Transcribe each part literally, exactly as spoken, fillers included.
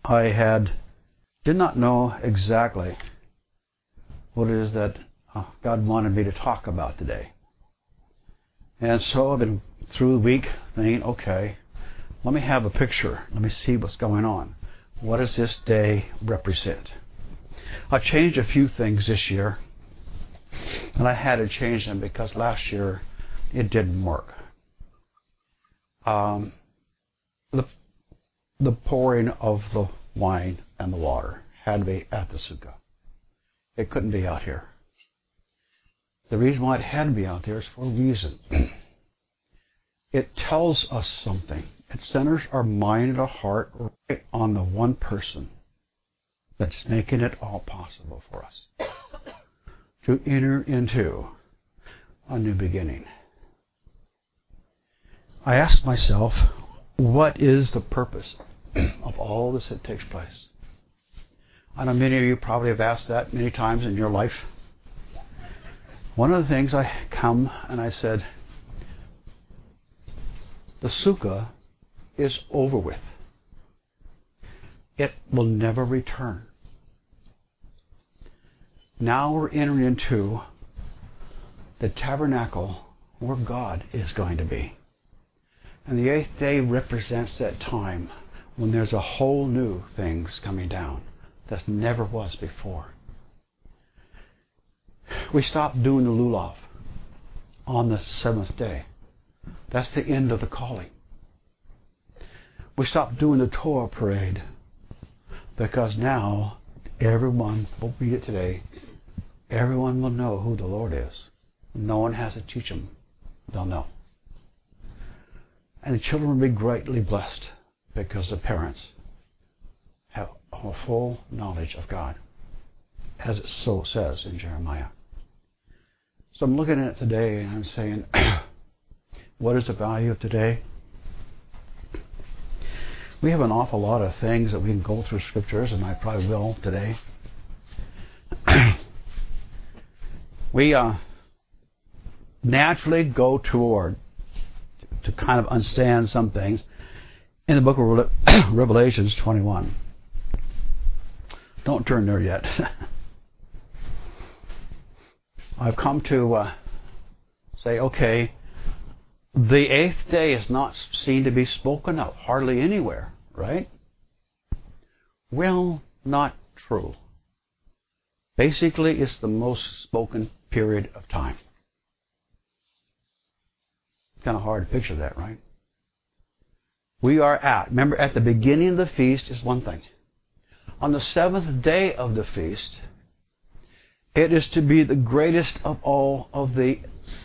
I had did not know exactly what it is that uh, God wanted me to talk about today. And so I've been through the week thinking, okay, let me have a picture. Let me see what's going on. What does this day represent? I've changed a few things this year, and I had to change them because last year it didn't work. Um, the the pouring of the wine and the water had to be at the sukkah. It couldn't be out here. The reason why it had to be out there is for a reason. It tells us something. It centers our mind and our heart right on the one person that's making it all possible for us to enter into a new beginning. I asked myself, what is the purpose of all this that takes place? I know many of you probably have asked that many times in your life. One of the things I come and I said, the sukkah is over with. It will never return. Now we're entering into the tabernacle where God is going to be. And the eighth day represents that time when there's a whole new things coming down that never was before. We stopped doing the lulav on the seventh day. That's the end of the calling. We stopped doing the Torah parade because now everyone, we'll read it today, everyone will know who the Lord is. No one has to teach them. They'll know. And the children will be greatly blessed because the parents have a full knowledge of God, as it so says in Jeremiah. So I'm looking at it today and I'm saying, what is the value of today? We have an awful lot of things that we can go through scriptures, and I probably will today. we uh, naturally go toward to kind of understand some things in the book of Revelations twenty-one. Don't turn there yet. I've come to uh, say, okay, the eighth day is not seen to be spoken of hardly anywhere, right? Well, not true. Basically, it's the most spoken period of time. It's kind of hard to picture that, right? We are at, remember, at the beginning of the feast is one thing. On the seventh day of the feast, it is to be the greatest of all of the,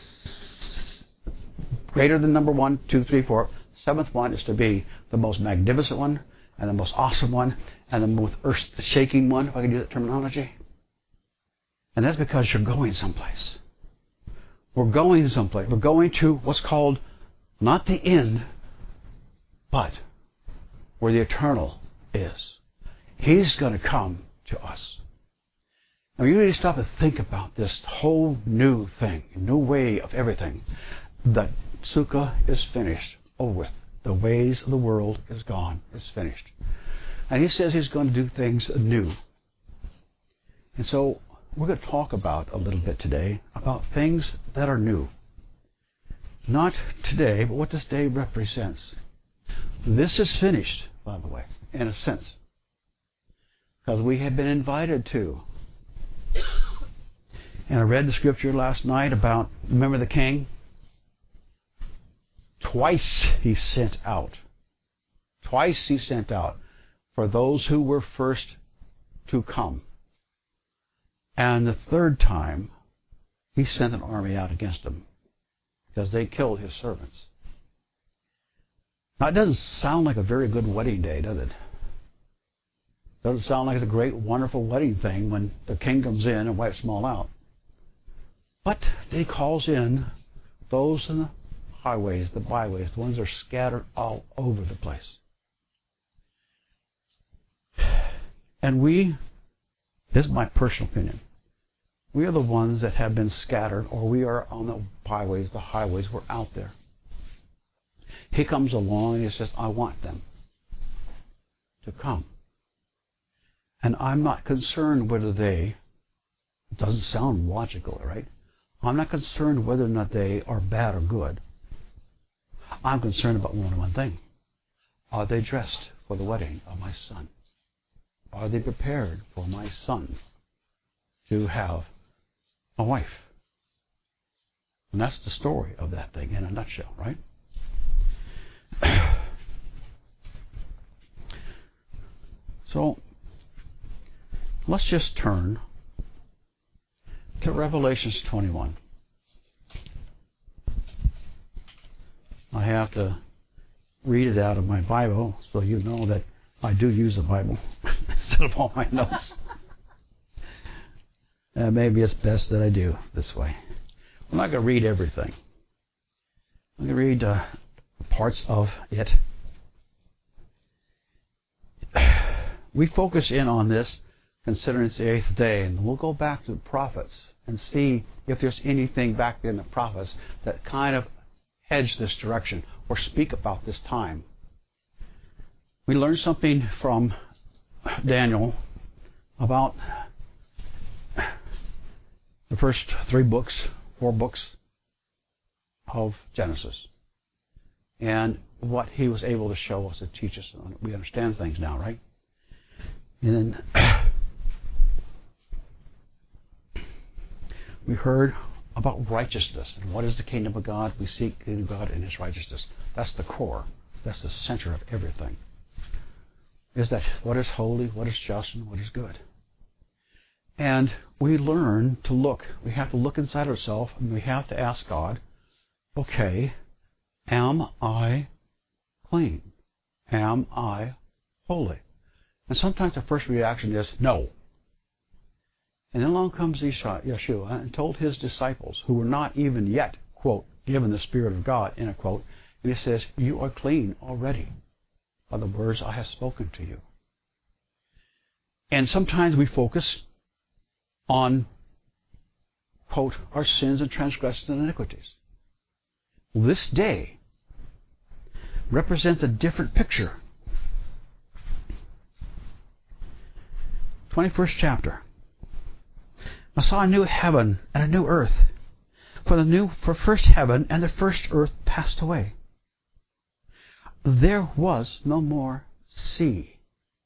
greater than number one, two, three, four. Seventh one is to be the most magnificent one, and the most awesome one, and the most earth-shaking one, if I can use that terminology. And that's because you're going someplace. We're going someplace. We're going to what's called not the end, but where the eternal is. He's going to come to us. Now you need to stop and think about this whole new thing, new way of everything. The sukkah is finished, over with. The ways of the world is gone, it's finished. And he says he's going to do things anew. And so we're going to talk about a little bit today about things that are new. Not today, but what this day represents. This is finished, by the way, in a sense. Because we have been invited to. And I read the scripture last night about, remember the king? Twice he sent out. Twice he sent out for those who were first to come. And the third time, he sent an army out against them because they killed his servants. Now, it doesn't sound like a very good wedding day, does it? Doesn't sound like it's a great, wonderful wedding thing when the king comes in and wipes them all out. But he calls in those in the highways, the byways, the ones that are scattered all over the place. And we, this is my personal opinion, we are the ones that have been scattered, or we are on the byways, the highways, we're out there. He comes along and he says, I want them to come. And I'm not concerned whether they, it doesn't sound logical, right? I'm not concerned whether or not they are bad or good. I'm concerned about one one thing. Are they dressed for the wedding of my son? Are they prepared for my son to have a wife? And that's the story of that thing in a nutshell, right? So, let's just turn to Revelations twenty-one. I have to read it out of my Bible so you know that I do use the Bible instead of all my notes. And maybe it's best that I do this way. I'm not going to read everything. I'm going to read uh, parts of it. We focus in on this considering it's the eighth day, and we'll go back to the prophets and see if there's anything back in the prophets that kind of hedge this direction or speak about this time. We learned something from Daniel about the first three books, four books of Genesis, and what he was able to show us and teach us. We understand things now, right? And then we heard about righteousness and what is the kingdom of God. We seek the kingdom of God and His righteousness. That's the core. That's the center of everything. Is that what is holy, what is just, and what is good. And we learn to look. We have to look inside ourselves, and we have to ask God, okay, am I clean? Am I holy? And sometimes the first reaction is no. And then along comes Yeshua and told His disciples, who were not even yet, quote, given the Spirit of God, in a quote, and He says, you are clean already by the words I have spoken to you. And sometimes we focus on, quote, our sins and transgressions and iniquities. This day represents a different picture. twenty-first chapter. I saw a new heaven and a new earth. For the new, for first heaven and the first earth passed away. There was no more sea.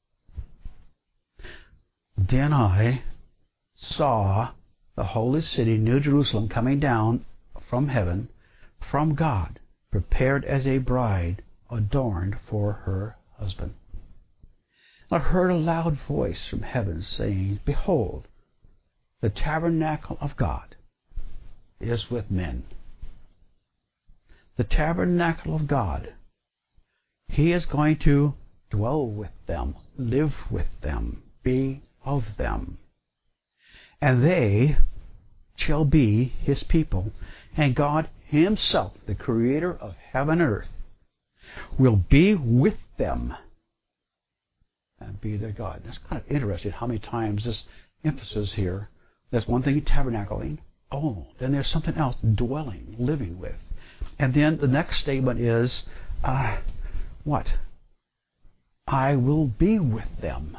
Then I saw the holy city, New Jerusalem, coming down from heaven, from God, prepared as a bride adorned for her husband. I heard a loud voice from heaven saying, behold, the tabernacle of God is with men. The tabernacle of God. He is going to dwell with them, live with them, be of them. And they shall be His people. And God Himself, the Creator of heaven and earth, will be with them and be their God. That's kind of interesting how many times this emphasis here. There's one thing, tabernacling. Oh, then there's something else, dwelling, living with. And then the next statement is, uh, what? I will be with them.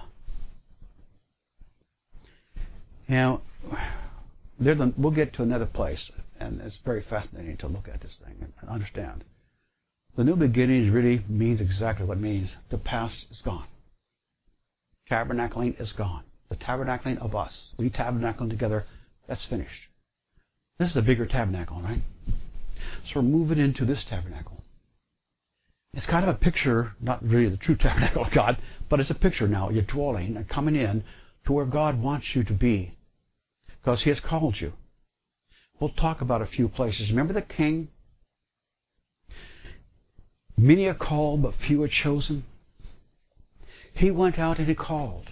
Now, the, we'll get to another place, and it's very fascinating to look at this thing and understand. The new beginnings really means exactly what it means. The past is gone. Tabernacling is gone. The tabernacling of us. We tabernacling together, that's finished. This is a bigger tabernacle, right? So we're moving into this tabernacle. It's kind of a picture, not really the true tabernacle of God, but it's a picture now. You're dwelling and coming in to where God wants you to be, because He has called you. We'll talk about a few places. Remember the king? Many are called, but few are chosen. He went out and He called.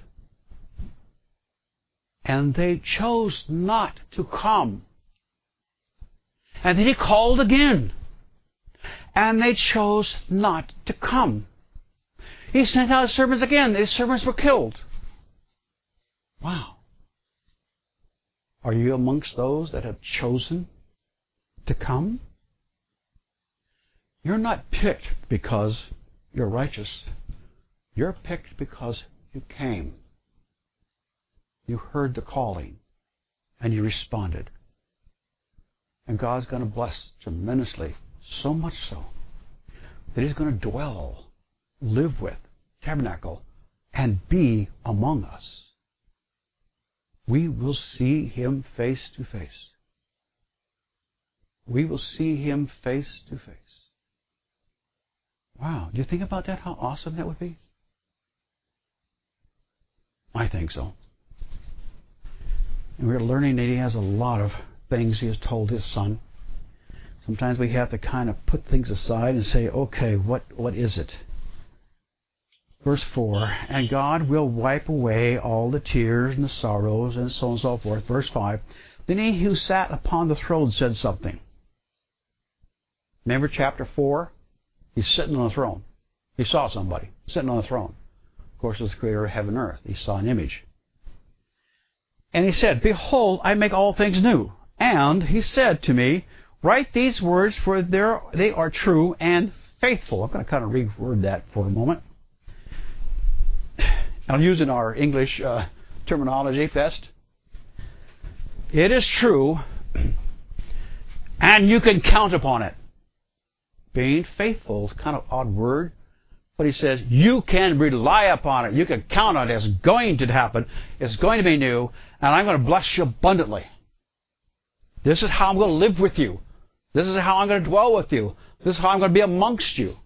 And they chose not to come. And then He called again. And they chose not to come. He sent out His servants again. His servants were killed. Wow. Are you amongst those that have chosen to come? You're not picked because you're righteous. You're picked because you came. You heard the calling, and you responded. And God's going to bless tremendously, so much so, that He's going to dwell, live with, tabernacle, and be among us. We will see Him face to face. We will see Him face to face. Wow, do you think about that, how awesome that would be? I think so. And we're learning that He has a lot of things He has told His Son. Sometimes we have to kind of put things aside and say, okay, what, what is it? Verse four, and God will wipe away all the tears and the sorrows and so on and so forth. Verse five, then He who sat upon the throne said something. Remember chapter four? He's sitting on the throne. He saw somebody sitting on the throne. Of course, it's the creator of heaven and earth. He saw an image. And He said, behold, I make all things new. And He said to me, write these words, for they are true and faithful. I'm going to kind of reword that for a moment. I'll use in our English uh, terminology best. It is true, and you can count upon it. Being faithful is kind of an odd word, but He says you can rely upon it. You can count on it. It's going to happen. It's going to be new, and I'm going to bless you abundantly. This is how I'm going to live with you. This is how I'm going to dwell with you. This is how I'm going to be amongst you.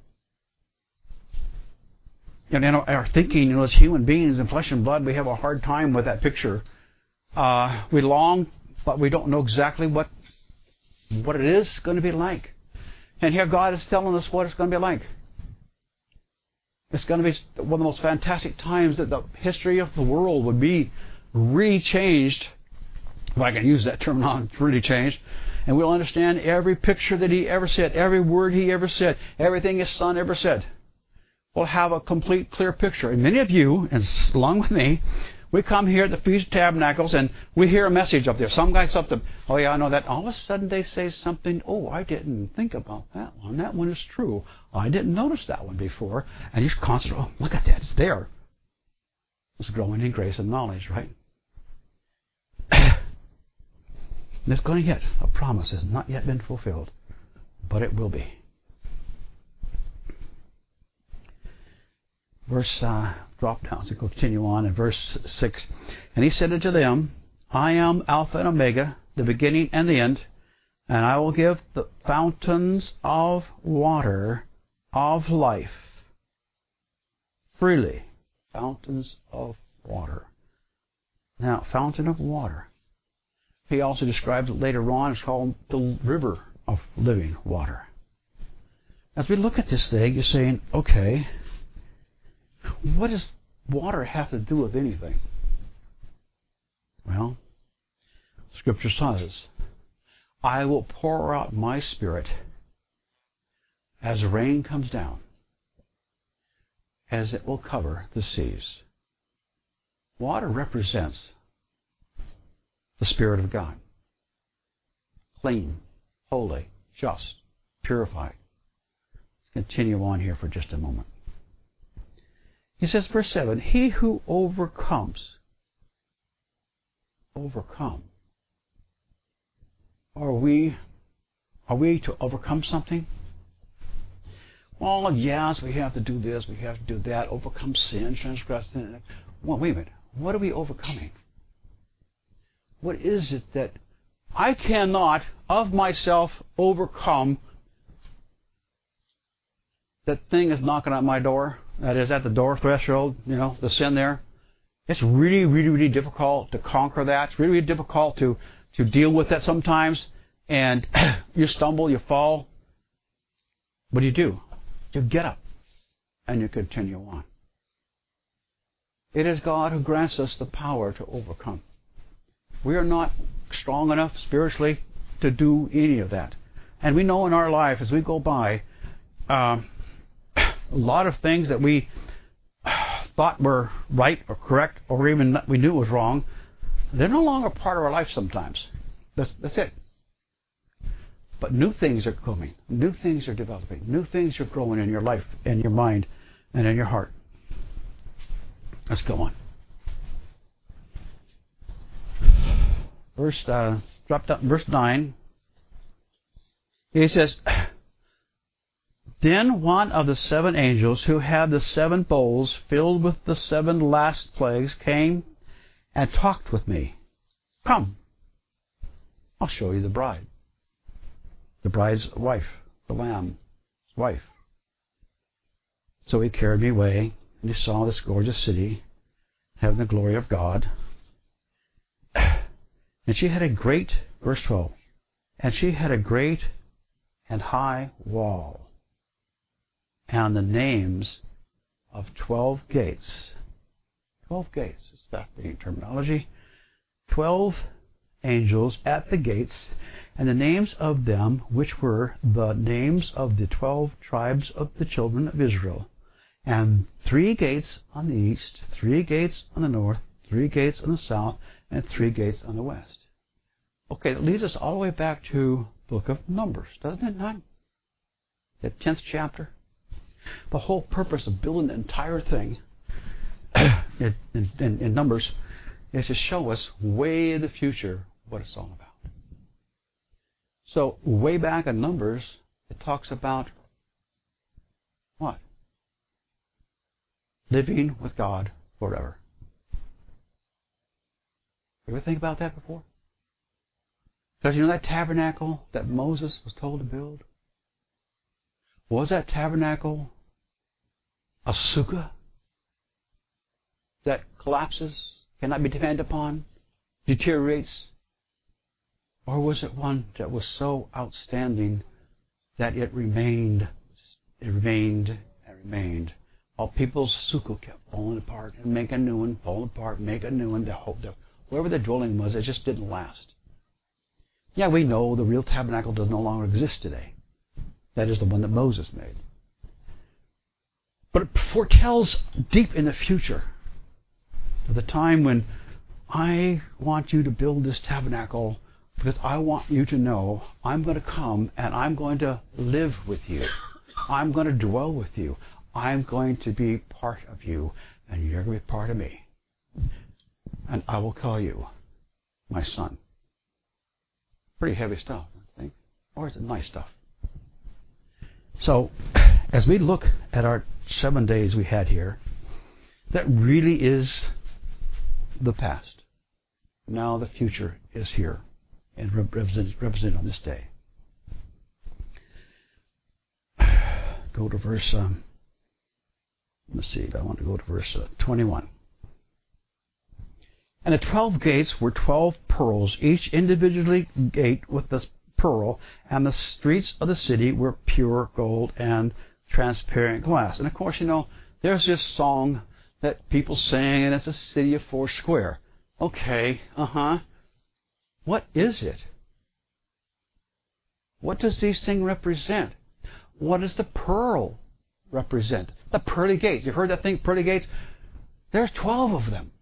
And in our thinking, you know, as human beings in flesh and blood, we have a hard time with that picture. Uh, we long, but we don't know exactly what what it is going to be like. And here God is telling us what it's going to be like. It's going to be one of the most fantastic times that the history of the world would be really changed, if I can use that term now, it's really changed. And we'll understand every picture that He ever said, every word He ever said, everything His Son ever said. We'll have a complete, clear picture. And many of you, and along with me, we come here at the Feast of Tabernacles and we hear a message up there. Some guy something, oh yeah, I know that. All of a sudden they say something, oh, I didn't think about that one. That one is true. I didn't notice that one before. And you're constantly, oh, look at that, it's there. It's growing in grace and knowledge, right? It's going to get a promise has not yet been fulfilled, but it will be. Verse, uh, drop down, so continue on in verse six. And He said unto them, I am Alpha and Omega, the beginning and the end, and I will give the fountains of water of life freely. Fountains of water. Now, fountain of water. He also describes it later on. It's called the river of living water. As we look at this thing, you're saying, okay, what does water have to do with anything? Well, Scripture says, I will pour out my Spirit as the rain comes down, as it will cover the seas. Water represents the Spirit of God. Clean, holy, just, purified. Let's continue on here for just a moment. He says, verse seven, he who overcomes, overcome. Are we, are we to overcome something? Well, yes, we have to do this, we have to do that, overcome sin, transgress sin. Well, wait a minute. What are we overcoming? What is it that I cannot, of myself, overcome that thing is knocking at my door? That is at the door threshold, you know, the sin there. It's really, really, really difficult to conquer that. It's really, really difficult to, to deal with that sometimes. And you stumble, you fall. What do you do? You get up and you continue on. It is God who grants us the power to overcome. We are not strong enough spiritually to do any of that. And we know in our life as we go by, um, a lot of things that we thought were right or correct or even that we knew was wrong, they're no longer part of our life sometimes. That's, that's it. But new things are coming. New things are developing. New things are growing in your life, in your mind, and in your heart. Let's go on. verse, uh, drop down, verse nine. He says, Then one of the seven angels who had the seven bowls filled with the seven last plagues came and talked with me. Come, I'll show you the bride. The bride's wife, the Lamb's wife. So he carried me away, and he saw this gorgeous city, having the glory of God. And she had a great, verse twelve, and she had a great and high wall, and the names of twelve gates. Twelve gates is fascinating terminology. Twelve angels at the gates, and the names of them, which were the names of the twelve tribes of the children of Israel. And three gates on the east, three gates on the north, three gates on the south, and three gates on the west. Okay, that leads us all the way back to the book of Numbers, doesn't it not? The tenth chapter. The whole purpose of building the entire thing in, in, in Numbers is to show us way in the future what it's all about. So, way back in Numbers, it talks about what? Living with God forever. You ever think about that before? Because you know that tabernacle that Moses was told to build? Was that tabernacle a sukkah that collapses, cannot be depended upon, deteriorates? Or was it one that was so outstanding that it remained, it remained and remained? While people's sukkah kept falling apart and make a new one, fall apart, make a new one. The hope that wherever the dwelling was, it just didn't last. Yeah, we know the real tabernacle does no longer exist today. That is the one that Moses made. But it foretells deep in the future of the time when I want you to build this tabernacle because I want you to know I'm going to come and I'm going to live with you. I'm going to dwell with you. I'm going to be part of you, and you're going to be part of me. And I will call you my son. Pretty heavy stuff, I think. Or is it nice stuff? So, as we look at our seven days we had here, that really is the past. Now the future is here and represented represented on this day. Go to verse... Um, Let's see, I want to go to verse uh, twenty-one. And the twelve gates were twelve pearls, each individually gate with this pearl, and the streets of the city were pure gold and transparent glass. And of course, you know, there's this song that people sing, and it's a city of four square. Okay, uh-huh. What is it? What does these things represent? What does the pearl represent? The pearly gates. You've heard that thing, pearly gates? There's twelve of them.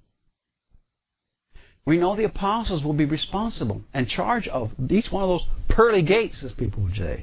We know the apostles will be responsible and in charge of each one of those pearly gates, as people would say.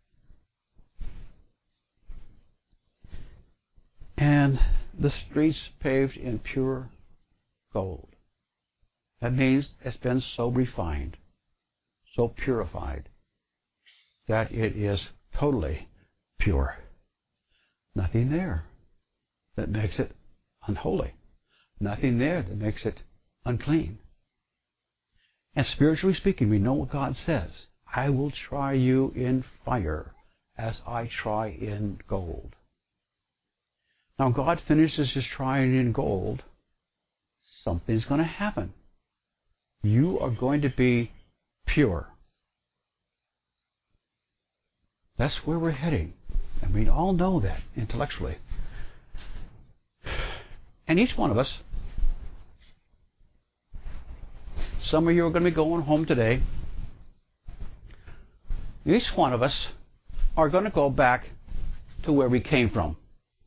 And the streets paved in pure gold. That means it's been so refined, so purified, that it is totally pure. Nothing there that makes it unholy. Nothing there that makes it unclean. And spiritually speaking, we know what God says. I will try you in fire as I try in gold. Now, God finishes his trying in gold. Something's going to happen. You are going to be pure. That's where we're heading. And we all know that intellectually. And each one of us, some of you are going to be going home today. Each one of us are going to go back to where we came from.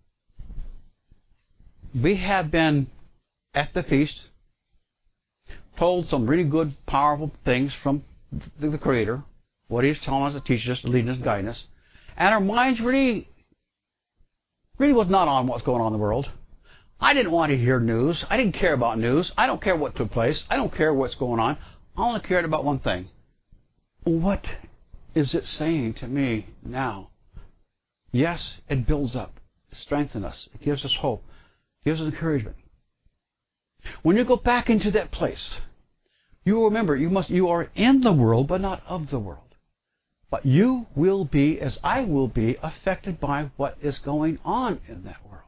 We have been at the feast, told some really good, powerful things from the Creator, what He's telling us to teach us, to lead us, guide us. And our minds really, really was not on what's going on in the world. I didn't want to hear news. I didn't care about news. I don't care what took place. I don't care what's going on. I only cared about one thing. What is it saying to me now? Yes, it builds up, it strengthens us, it gives us hope, it gives us encouragement. When you go back into that place, you will remember you must you are in the world, but not of the world. But you will be, as I will be, affected by what is going on in that world.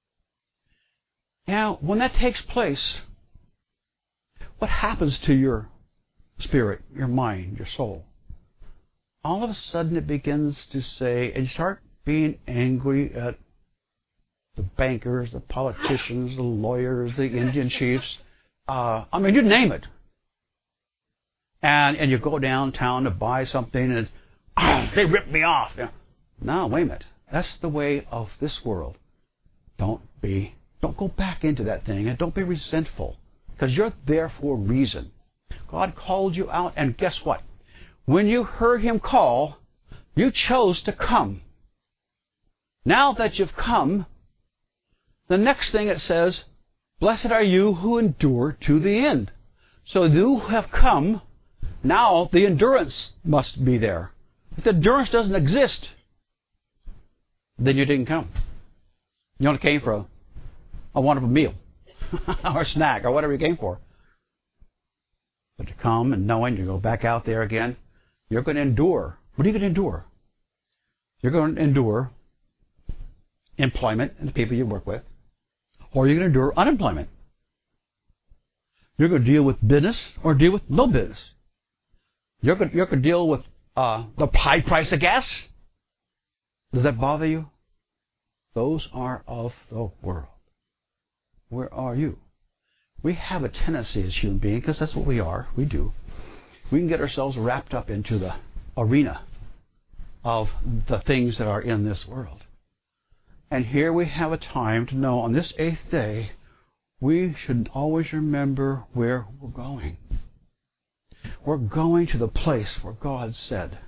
Now, when that takes place, what happens to your spirit, your mind, your soul? All of a sudden it begins to say, and you start being angry at the bankers, the politicians, the lawyers, the Indian chiefs. Uh, I mean, you name it. And and you go downtown to buy something, and oh, they ripped me off. Yeah. No, wait a minute. That's the way of this world. Don't be, don't go back into that thing, and don't be resentful, because you're there for a reason. God called you out, and guess what? When you heard Him call, you chose to come. Now that you've come, the next thing it says, blessed are you who endure to the end. So you have come, now the endurance must be there. If the endurance doesn't exist, then you didn't come. You only came for a, a wonderful meal, or a snack, or whatever you came for. But to come and knowing you go back out there again, you're going to endure. What are you going to endure? You're going to endure employment and the people you work with, or you're going to endure unemployment. You're going to deal with business or deal with no business. You're going, you're going to deal with uh, the high price of gas. Does that bother you? Those are of the world. Where are you? We have a tendency as human beings, because that's what we are, we do. We can get ourselves wrapped up into the arena of the things that are in this world. And here we have a time to know on this eighth day, we should always remember where we're going. We're going to the place where God said,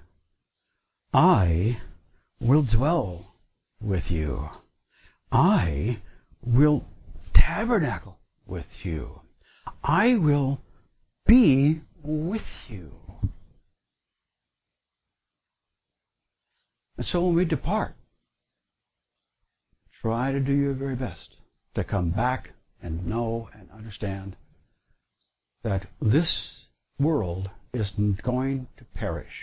I will dwell with you. I will tabernacle with you. I will be with you. And so when we depart, try to do your very best to come back and know and understand that this world is going to perish.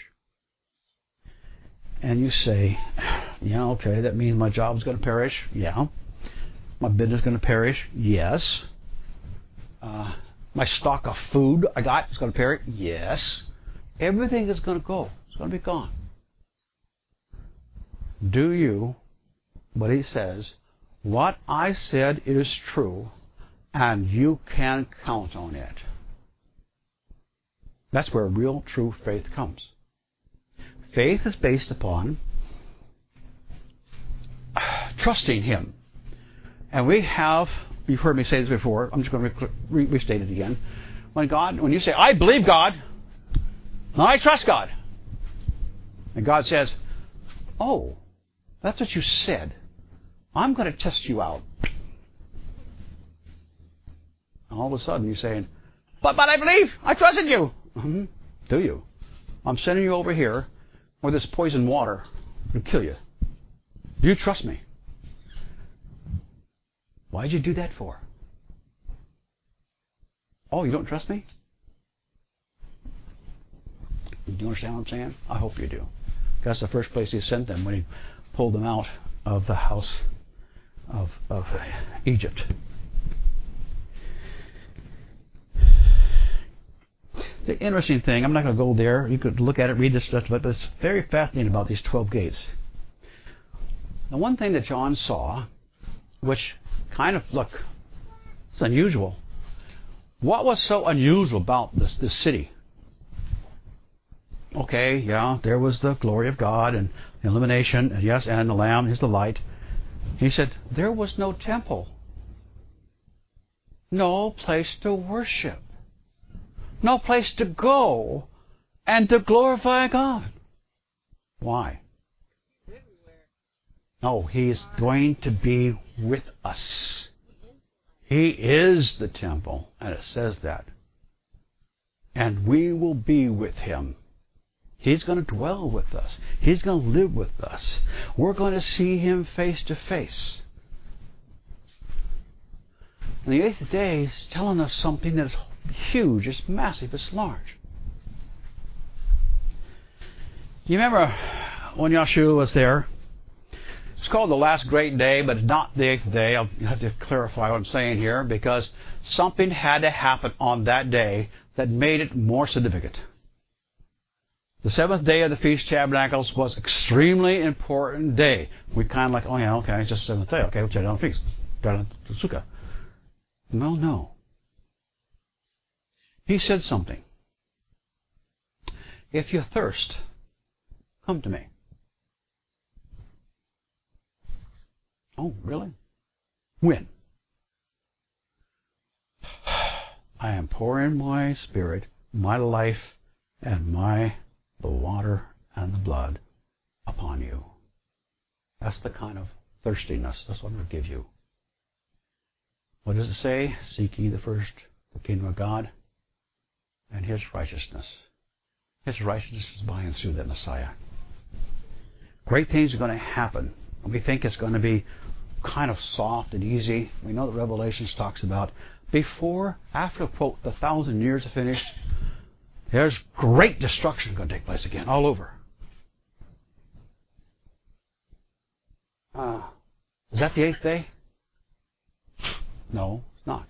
And you say, yeah, okay, that means my job's going to perish. Yeah. My business is going to perish. Yes. Uh, my stock of food I got is going to perish. Yes. Everything is going to go. It's going to be gone. Do you, but He says, what I said is true, and you can count on it. That's where real, true faith comes. Faith is based upon trusting Him. And we have, you've heard me say this before, I'm just going to re- restate it again. When God, when you say, I believe God, I trust God, and God says, oh, that's what you said. I'm going to test you out. And all of a sudden you're saying, but, but I believe, I trusted you. Mm-hmm. Do you? I'm sending you over here where this poison water will kill you. Do you trust me? Why did you do that for? Oh, you don't trust me? Do you understand what I'm saying? I hope you do. That's the first place He sent them when He pulled them out of the house of, of Egypt. The interesting thing, I'm not going to go there. You could look at it, read this stuff, but it's very fascinating about these twelve gates. The one thing that John saw, which kind of, look, it's unusual. What was so unusual about this, this city? Okay, yeah, there was the glory of God and the illumination, and yes, and the Lamb is the light. He said, there was no temple. No place to worship. No place to go and to glorify God. Why? No, He is going to be with us. He is the temple, and it says that. and we will be with him. He's going to dwell with us. He's going to live with us. We're going to see him face to face. And the eighth day is telling us something that is huge, it's massive, it's large. You remember when Yeshua was there? It's called the last great day, but it's not the eighth day. I'll have to clarify what I'm saying here, because something had to happen on that day that made it more significant. The seventh day of the Feast of Tabernacles was an extremely important day. We kind of like, oh yeah, okay, it's just the seventh day. Okay, we'll check it on the feast. Down to Sukkah. Well, no. He said something. If you thirst, come to me. Oh, really? When? I am pouring my spirit, my life, and my the water and the blood upon you. That's the kind of thirstiness. That's what I'm going to give you. What does it say? Seek ye the first, the kingdom of God, and his righteousness. His righteousness is by and through the Messiah. Great things are going to happen. We think it's going to be kind of soft and easy. We know that Revelations talks about before, after, quote, the thousand years are finished, there's great destruction going to take place again, all over. Uh, is that the eighth day? No, it's not.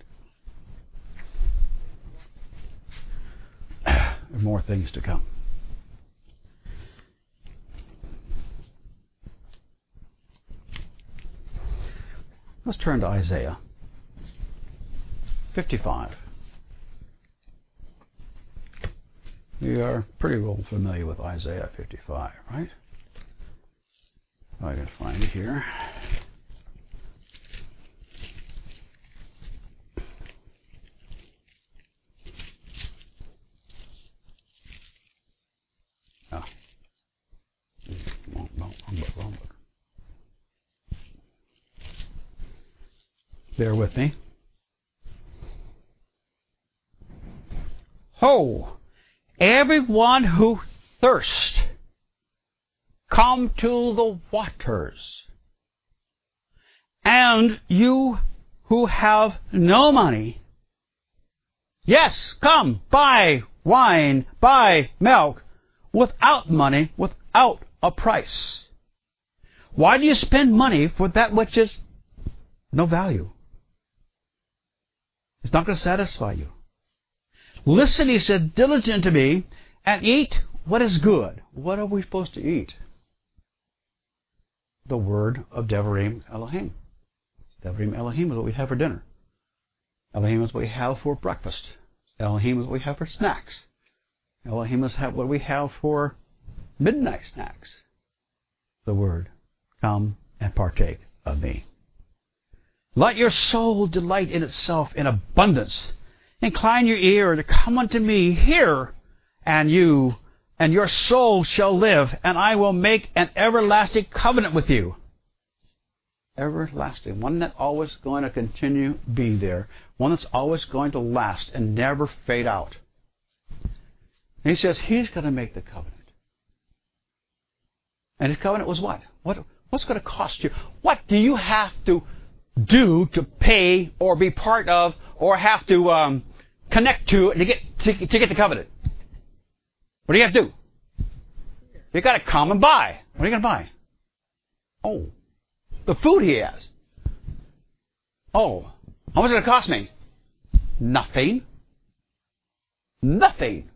There are more things to come. Let's turn to Isaiah fifty-five. We are pretty well familiar with Isaiah fifty-five, right? If I can find it here. Oh. Wrong, wrong, wrong book, wrong book. Bear with me. Ho! Everyone who thirsts, come to the waters. And you who have no money, yes, come, buy wine, buy milk, without money, without a price. Why do you spend money for that which is no value? It's not going to satisfy you. Listen, he said, diligent to me, and eat what is good. What are we supposed to eat? The word of Devarim Elohim. Devarim Elohim is what we have for dinner. Elohim is what we have for breakfast. Elohim is what we have for snacks. Elohim is what we have for midnight snacks. The word, come and partake of me. Let your soul delight in itself in abundance. Incline your ear to come unto me, hear, and you, and your soul shall live, and I will make an everlasting covenant with you. Everlasting, one that's always going to continue be there, one that's always going to last and never fade out. And he says he's going to make the covenant. And his covenant was what? What what's going to cost you? What do you have to do to pay or be part of or have to um, connect to to get to, to get the covenant? What do you have to do? You got to come and buy. What are you going to buy? Oh, the food he has. Oh, how much is it going to cost me? Nothing. Nothing.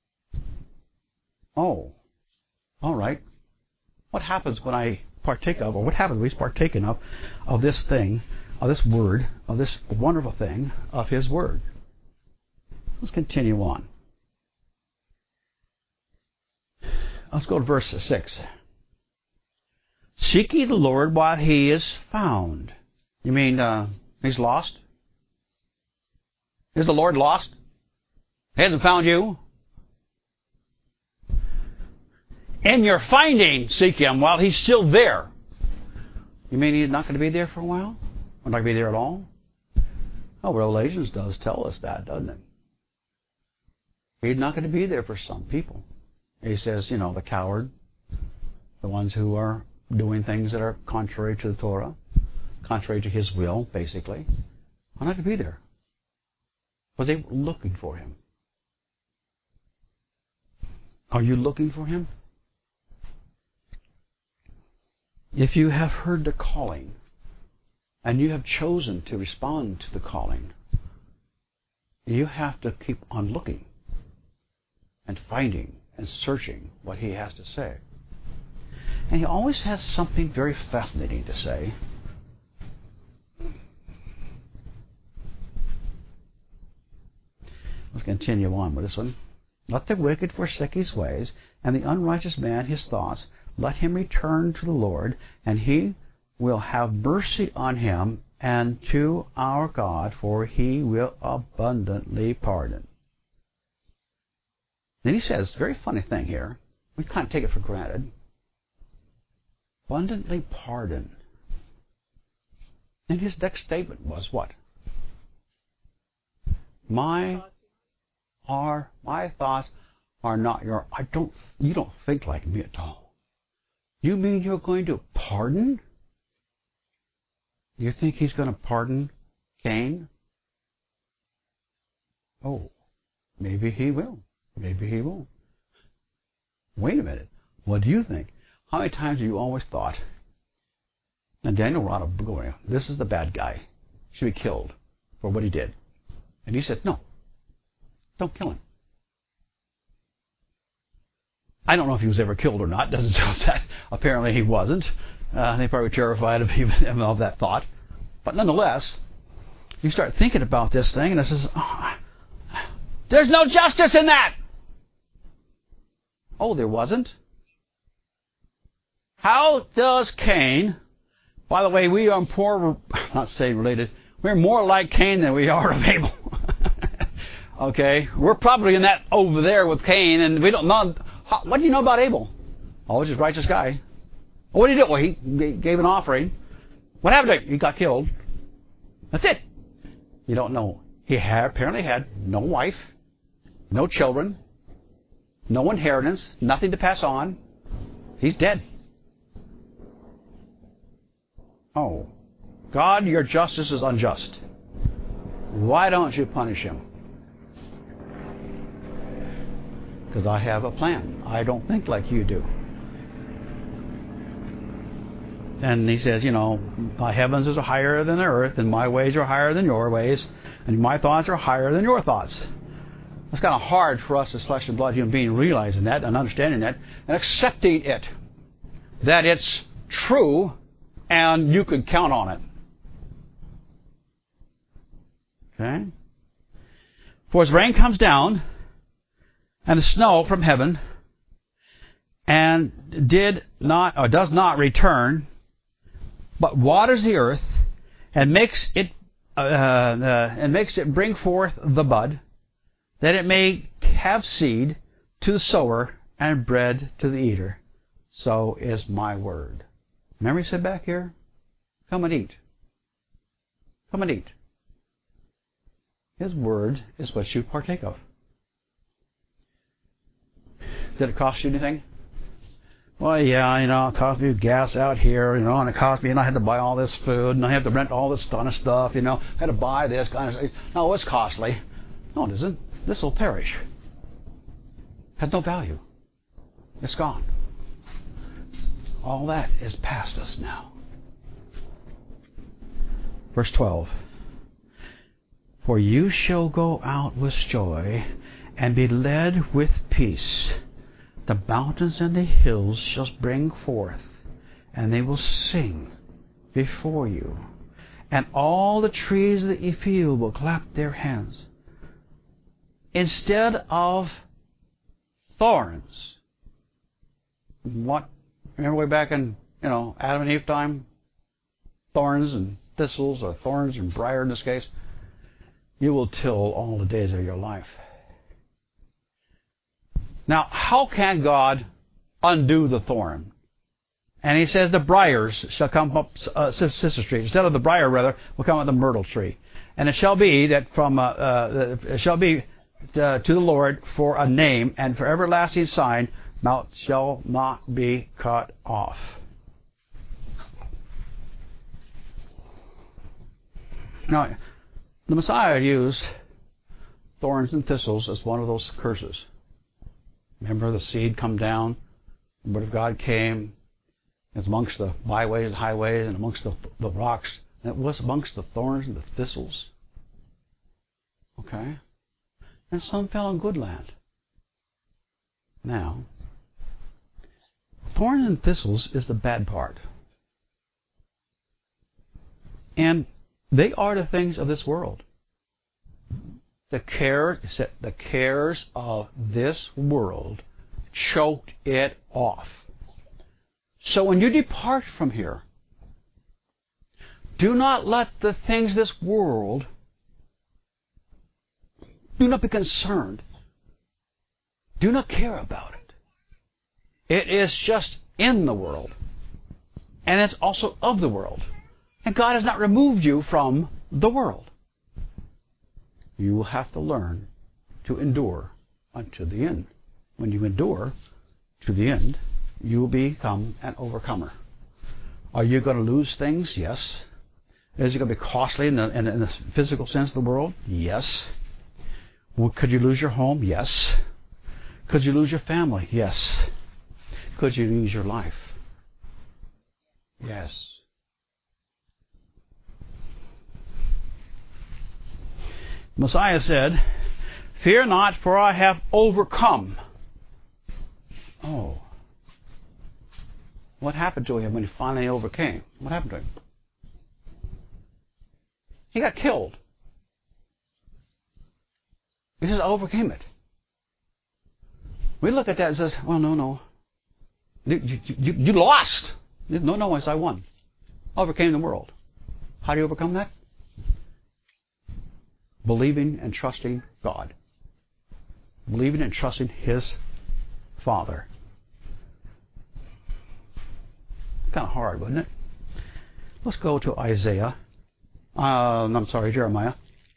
Oh, all right. What happens when I partake of, or what happens when he's partaking of, of this thing, of this word, of this wonderful thing, of his word? Let's continue on. Let's go to verse six. Seek ye the Lord while he is found. You mean uh, he's lost? Is the Lord lost? He hasn't found you? In your finding, seek him while he's still there. You mean he's not going to be there for a while? Or not going to be there at all? Oh, Revelations does tell us that, doesn't it? He's not going to be there for some people. He says, you know, the coward, the ones who are doing things that are contrary to the Torah, contrary to His will, basically, are not going to be there. But they were looking for Him. Are you looking for Him? If you have heard the calling, and you have chosen to respond to the calling, you have to keep on looking and finding and searching what He has to say. And He always has something very fascinating to say. Let's continue on with this one. Let the wicked forsake his ways, and the unrighteous man his thoughts. Let him return to the Lord, and He will have mercy on him, and to our God, for He will abundantly pardon. Then He says, very funny thing here. We kind of take it for granted. Abundantly pardon. And His next statement was what? My are my thoughts are not your. I don't. You don't think like me at all. You mean you're going to pardon? You think He's going to pardon Cain? Oh, maybe He will. Maybe He won't. Wait a minute. What do you think? How many times have you always thought, and Daniel wrote a book, this is the bad guy, should be killed for what he did. And He said, no, don't kill him. I don't know if he was ever killed or not. Doesn't show that. Apparently he wasn't. Uh, they probably were terrified of even of that thought. But nonetheless, you start thinking about this thing, and it says, oh, there's no justice in that. Oh, there wasn't? How does Cain, by the way, we are poor, I'm not saying related, we're more like Cain than we are of Abel. Okay? We're probably in that over there with Cain, and we don't know. How, what do you know about Abel? Oh, he's a righteous guy. Well, what did he do? Well, he gave an offering. What happened to him? He got killed. That's it. You don't know. He had, apparently had no wife, no children, no inheritance, nothing to pass on. He's dead. Oh, God, your justice is unjust. Why don't you punish him? Because I have a plan. I don't think like you do. And he says, you know, my heavens are higher than the earth, and my ways are higher than your ways, and my thoughts are higher than your thoughts. It's kind of hard for us as flesh and blood human beings realizing that and understanding that and accepting it. That it's true and you can count on it. Okay? For as rain comes down and the snow from heaven and did not or does not return, but waters the earth and makes it uh, uh, and makes it bring forth the bud, that it may have seed to the sower and bread to the eater, so is my word. Remember he said back here, come and eat. Come and eat. His word is what you partake of. Did it cost you anything? Well, yeah, you know, it cost me gas out here, you know, and it cost me, and I had to buy all this food, and I had to rent all this kind of stuff, you know, I had to buy this kind of stuff. No, it's costly. No, it isn't. This will perish. It has no value. It's gone. All that is past us now. Verse twelve. For you shall go out with joy and be led with peace. The mountains and the hills shall spring forth, and they will sing before you. And all the trees of the field will clap their hands. Instead of thorns. What? Remember way back in, you know, Adam and Eve time? Thorns and thistles, or thorns and briar in this case. You will till all the days of your life. Now, how can God undo the thorn? And he says the briars shall come up uh, Sister Street. Instead of the briar, rather, will come up the myrtle tree. And it shall be that from uh, uh, it shall be to, to the Lord for a name and for everlasting sign, mouth shall not be cut off. Now, the Messiah used thorns and thistles as one of those curses. Remember, the seed come down, the word of God came, it was amongst the byways and highways and amongst the, the rocks, and it was amongst the thorns and the thistles. Okay? And some fell on good land. Now, thorns and thistles is the bad part. And they are the things of this world. The cares, the cares of this world choked it off. So when you depart from here, do not let the things of this world, do not be concerned. Do not care about it. It is just in the world. And it's also of the world. And God has not removed you from the world. You will have to learn to endure unto the end. When you endure to the end, you will become an overcomer. Are you going to lose things? Yes. Is it going to be costly in the, in, in the physical sense of the world? Yes. Well, could you lose your home? Yes. Could you lose your family? Yes. Could you lose your life? Yes. Messiah said, "Fear not, for I have overcome." Oh. What happened to him when he finally overcame? What happened to him? He got killed. He says, "I overcame it." We look at that and says, "Well, no, no. You, you, you, you lost." No, no, I won. I overcame the world. How do you overcome that? Believing and trusting God. Believing and trusting His Father. Kind of hard, wasn't it? Let's go to Isaiah. Uh, I'm sorry, Jeremiah.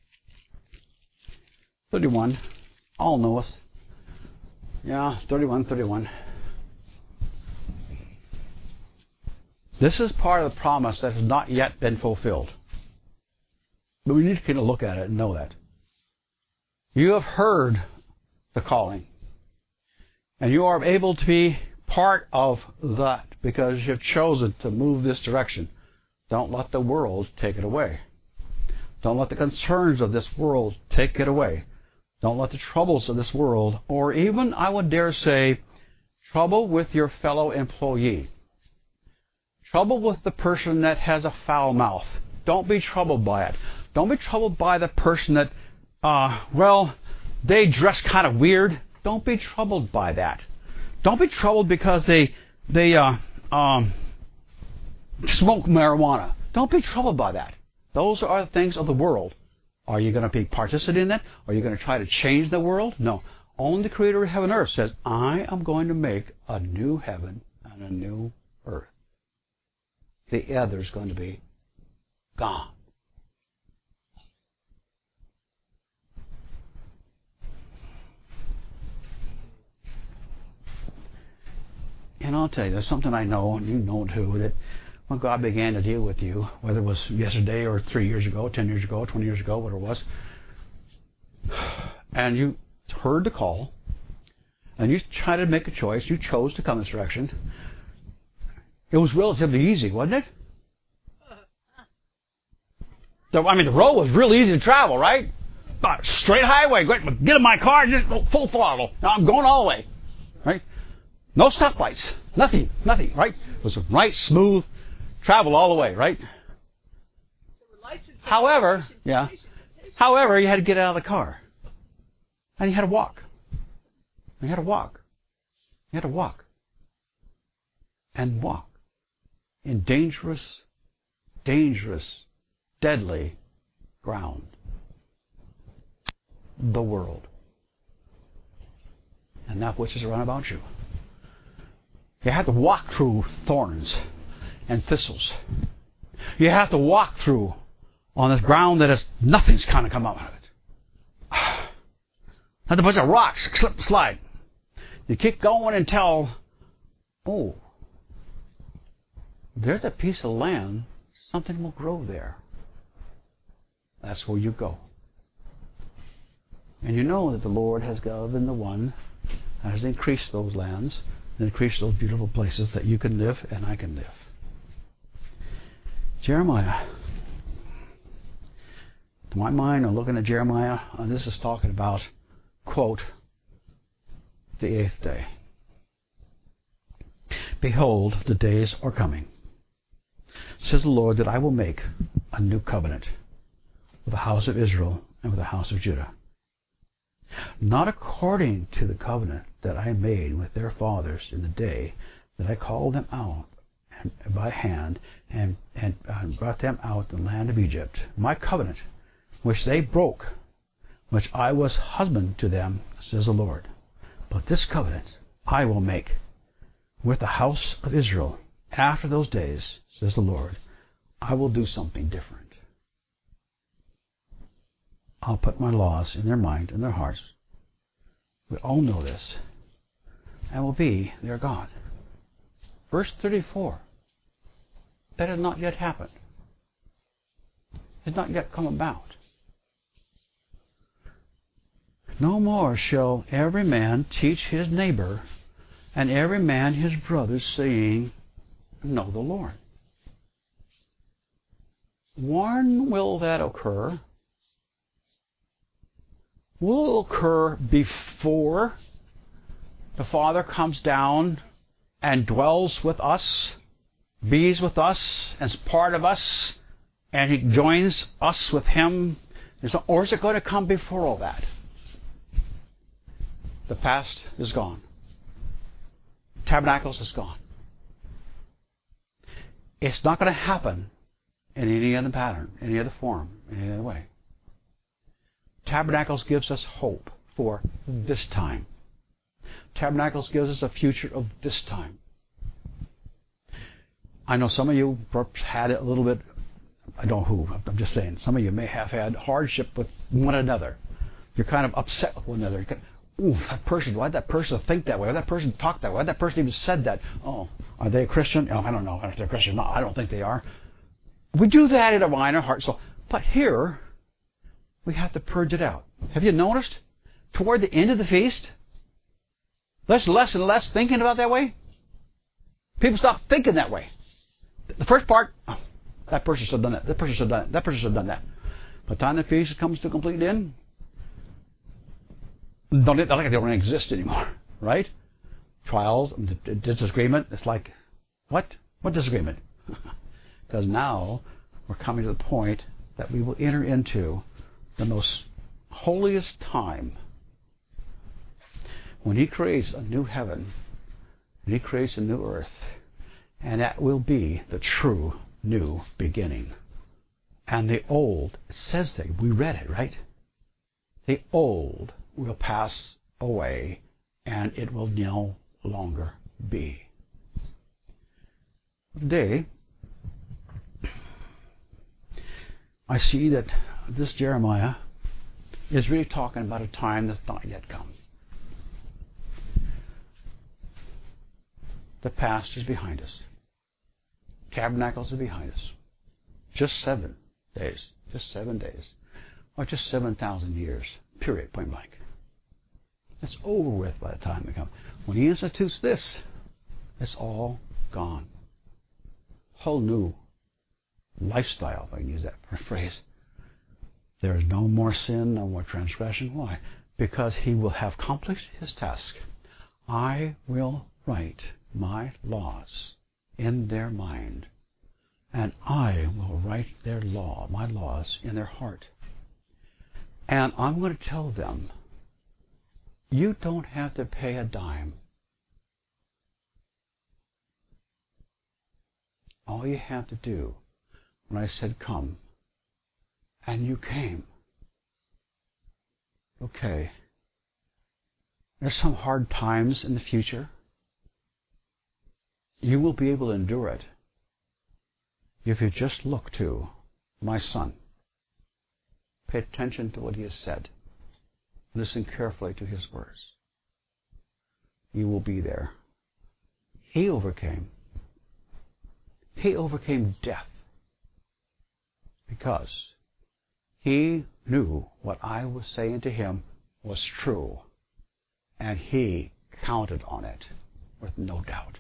thirty-one. All know us. Yeah, thirty-one, thirty-one. This is part of the promise that has not yet been fulfilled. But we need to kind of look at it and know that. You have heard the calling. And you are able to be part of that because you have chosen to move this direction. Don't let the world take it away. Don't let the concerns of this world take it away. Don't let the troubles of this world, or even, I would dare say, trouble with your fellow employee. Trouble with the person that has a foul mouth. Don't be troubled by it. Don't be troubled by the person that, uh, well, they dress kind of weird. Don't be troubled by that. Don't be troubled because they they uh, um, smoke marijuana. Don't be troubled by that. Those are the things of the world. Are you going to be participating in that? Are you going to try to change the world? No. Only the Creator of heaven and earth says, "I am going to make a new heaven and a new earth." The other is going to be gone. And I'll tell you, there's something I know, and you know too, that when God began to deal with you, whether it was yesterday or three years ago, ten years ago, twenty years ago, whatever it was, and you heard the call, and you tried to make a choice, you chose to come this direction, it was relatively easy, wasn't it? So, I mean, the road was real easy to travel, right? Straight highway, great, get in my car, just full throttle. Now I'm going all the way, right? No stoplights, nothing, nothing, right? It was a right, smooth travel all the way, right? However, yeah. However, you had to get out of the car, and you had to walk. You had to walk. You had to walk, and walk in dangerous, dangerous, deadly ground. The world, and that which is around about you. You have to walk through thorns and thistles. You have to walk through on this ground that is nothing's kind of come out of it. Not a bunch of rocks, slip and slide. You keep going until, oh, there's a piece of land, something will grow there. That's where you go. And you know that the Lord has given the one that has increased those lands and increased those beautiful places that you can live and I can live. Jeremiah. To my mind, I'm looking at Jeremiah, and this is talking about, quote, the eighth day. Behold, the days are coming, says the Lord, that I will make a new covenant with the house of Israel and with the house of Judah. Not according to the covenant that I made with their fathers in the day that I called them out and, by hand and, and uh, brought them out of the land of Egypt. My covenant, which they broke, which I was husband to them, says the Lord. But this covenant I will make with the house of Israel after those days, says the Lord. I will do something different. I'll put my laws in their mind and their hearts. We all know this. And will be their God. Verse thirty-four. That has not yet happened. Has not yet come about. No more shall every man teach his neighbor and every man his brother, saying, know the Lord. When will that occur? Will it occur before the Father comes down and dwells with us, bees with us, as part of us, and He joins us with Him? Or is it going to come before all that? The past is gone. Tabernacles is gone. It's not going to happen in any other pattern, any other form, any other way. Tabernacles gives us hope for this time. Tabernacles gives us a future of this time. I know some of you perhaps had it a little bit, I don't know who, I'm just saying, some of you may have had hardship with one another. You're kind of upset with one another. You're kind of, ooh, that person, why did that person think that way? Why did that person talk that way? Why did that person even said that? Oh, are they a Christian? Oh, I don't know if they're a Christian. No, I don't think they are. We do that in our mind, our heart. So, but here, we have to purge it out. Have you noticed? Toward the end of the feast, there's less and less thinking about that way. People stop thinking that way. The first part, oh, that person should have done that. That person should have done that. That person should have done that. By the time the feast comes to a complete end, don't it, like they don't exist anymore, right? Trials, disagreement. It's like, what? What disagreement? Because now we're coming to the point that we will enter into the most holiest time when He creates a new heaven and He creates a new earth, and that will be the true new beginning. And the old, it says that, we read it, right? The old will pass away and it will no longer be. Today, I see that this Jeremiah is really talking about a time that's not yet come. The past is behind us. Tabernacles are behind us. Just seven days. Just seven days. Or just seven thousand years. Period. Point blank. It's over with by the time we come. When He institutes this, it's all gone. Whole new lifestyle, if I can use that phrase. There is no more sin, no more transgression. Why? Because He will have accomplished His task. I will write my laws in their mind, and I will write their law, my laws, in their heart. And I'm going to tell them, you don't have to pay a dime. All you have to do, when I said come, and you came. Okay. There's some hard times in the future. You will be able to endure it if you just look to my Son. Pay attention to what He has said. listen carefully to his words. You will be there. He overcame. He overcame death because he knew what I was saying to him was true, and he counted on it with no doubt.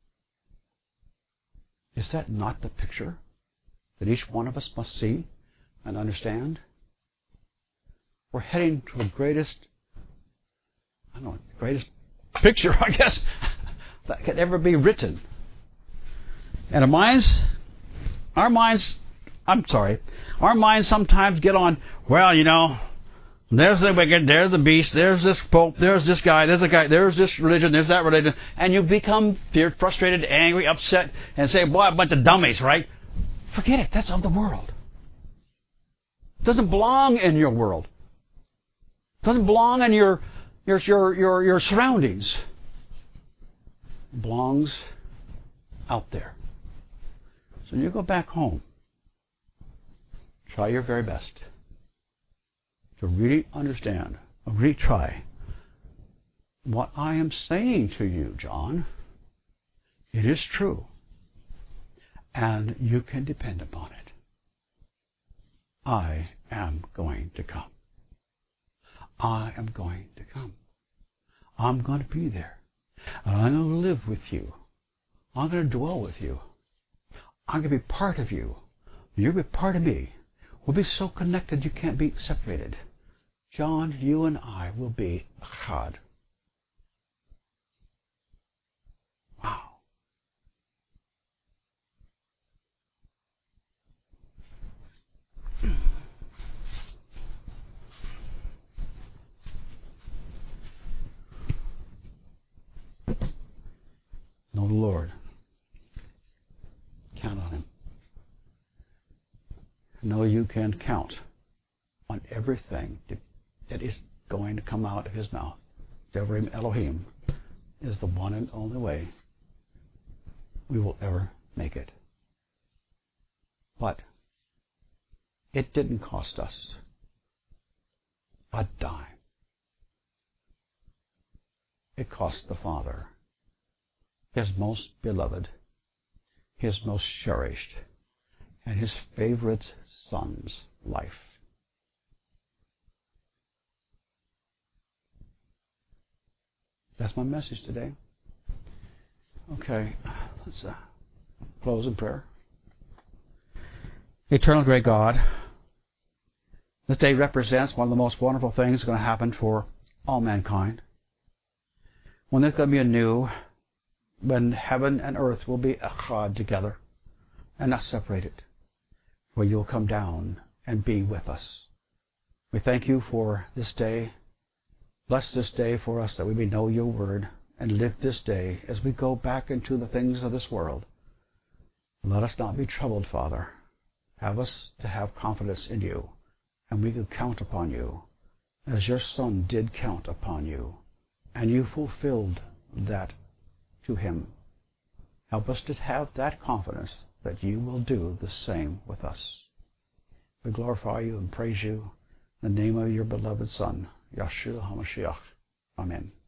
Is that not the picture that each one of us must see and understand? We're heading to the greatest, I don't know, greatest picture, I guess, that could ever be written. And our minds, our minds, I'm sorry, our minds sometimes get on, well, you know, there's the wicked, there's the beast, there's this pope, there's this guy, there's a guy, there's this religion, there's that religion, and you become feared, frustrated, angry, upset, and say, boy, a bunch of dummies, right? Forget it, that's of the world. It doesn't belong in your world. It doesn't belong in your your your your, your surroundings. It belongs out there. So when you go back home, try your very best to really understand, or really try what I am saying to you, John. It is true, and you can depend upon it. I am going to come. I am going to come. I'm going to be there. And I'm going to live with you. I'm going to dwell with you. I'm going to be part of you. You'll be part of me. We'll be so connected you can't be separated. John, you and I will be echad. Wow. Know the Lord. Count on him. Know you can count on everything that is going to come out of his mouth. Devarim Elohim is the one and only way we will ever make it. But it didn't cost us a dime. It cost the Father, his most beloved, his most cherished, and his favorite son's life. That's my message today. Okay, let's uh, close in prayer. Eternal great God, this day represents one of the most wonderful things going to happen for all mankind. When there's going to be a new, when heaven and earth will be echad together and not separated, where you'll come down and be with us. We thank you for this day. Bless this day for us that we may know your word and live this day as we go back into the things of this world. Let us not be troubled, Father. Have us to have confidence in you, and we can count upon you as your Son did count upon you, and you fulfilled that to him. Help us to have that confidence that you will do the same with us. We glorify you and praise you in the name of your beloved Son, Yeshua HaMashiach. Amen.